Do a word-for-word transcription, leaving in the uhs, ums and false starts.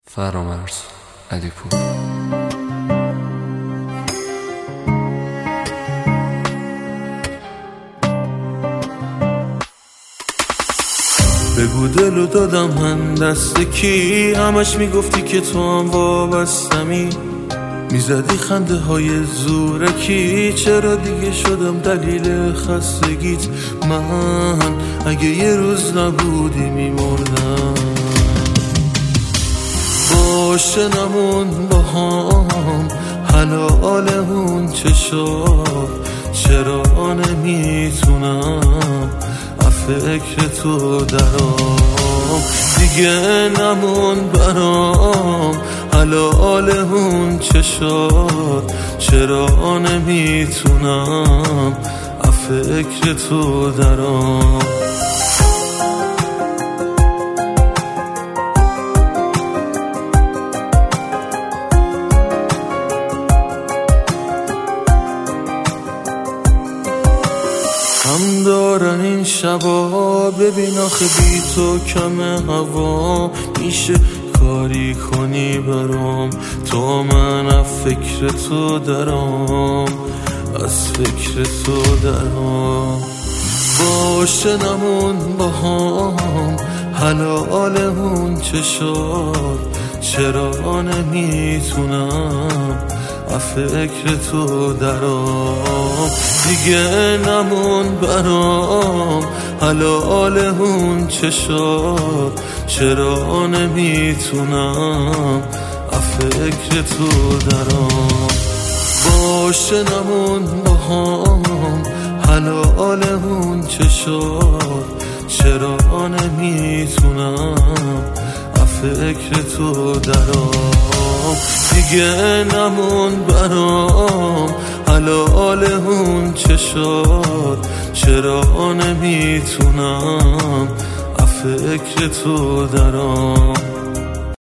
فرامرز علیپور. بگو دلو دادم من دست کی، همش میگفتی که تو هم وابستمی، میزدی خنده های زورکی، چرا دیگه شدم دلیل خستگیت؟ من اگه یه روز نبودی میمردم. باشه نمون با هم حلالمون چشاد، چرا نمیتونم فکر تو درام، دیگه نمون برام حلالمون چشاد، چرا نمیتونم فکر تو درام. هم دارن این شبا، ببین آخه بی تو کم هوا، میشه کاری کنی برام؟ تو من از فکر تو درام، از فکر تو درام. باشه نمون با هم حلالمون چشاد، چرا نمیتونم فکر تو درام، دیگه نمون برام حلالمون چشاد، چرا نمیتونم فکر تو درام. باشه نمون با هم حلالمون چشاد، چرا نمیتونم فکر تو درام، دیگه نمون برام حلالمون چشاد، چرا نمیتونم فکر تو درام.